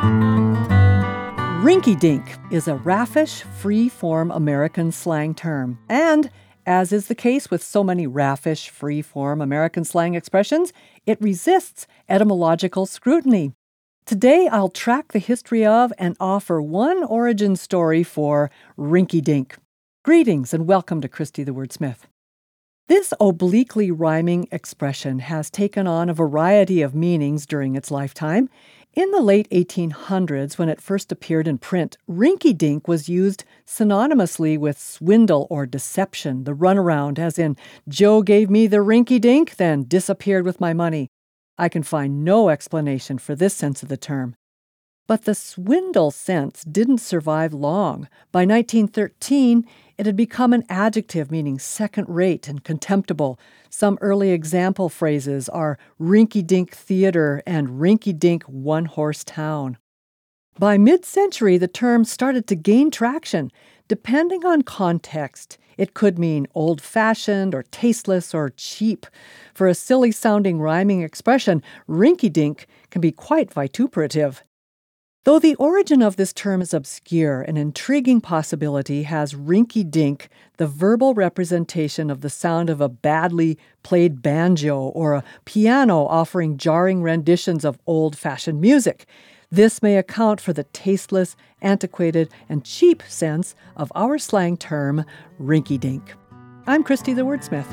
Rinky-dink is a raffish, free-form American slang term. And, as is the case with so many raffish, free-form American slang expressions, it resists etymological scrutiny. Today, I'll track the history of and offer one origin story for rinky-dink. Greetings and welcome to Christy the Wordsmith. This obliquely rhyming expression has taken on a variety of meanings during its lifetime. In the late 1800s, when it first appeared in print, rinky-dink was used synonymously with swindle or deception, the runaround, as in, Joe gave me the rinky-dink, then disappeared with my money. I can find no explanation for this sense of the term. But the swindle sense didn't survive long. By 1913, it had become an adjective meaning second-rate and contemptible. Some early example phrases are rinky-dink theater and rinky-dink one-horse town. By mid-century, the term started to gain traction. Depending on context, it could mean old-fashioned or tasteless or cheap. For a silly-sounding rhyming expression, rinky-dink can be quite vituperative. Though the origin of this term is obscure, an intriguing possibility has rinky-dink, the verbal representation of the sound of a badly played banjo or a piano offering jarring renditions of old-fashioned music. This may account for the tasteless, antiquated, and cheap sense of our slang term, rinky-dink. I'm Christy the Wordsmith.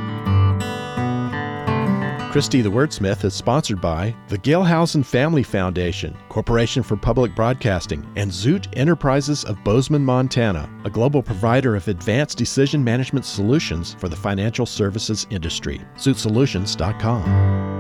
Christy the Wordsmith is sponsored by the Gelhausen Family Foundation, Corporation for Public Broadcasting, and Zoot Enterprises of Bozeman, Montana, a global provider of advanced decision management solutions for the financial services industry. ZootSolutions.com.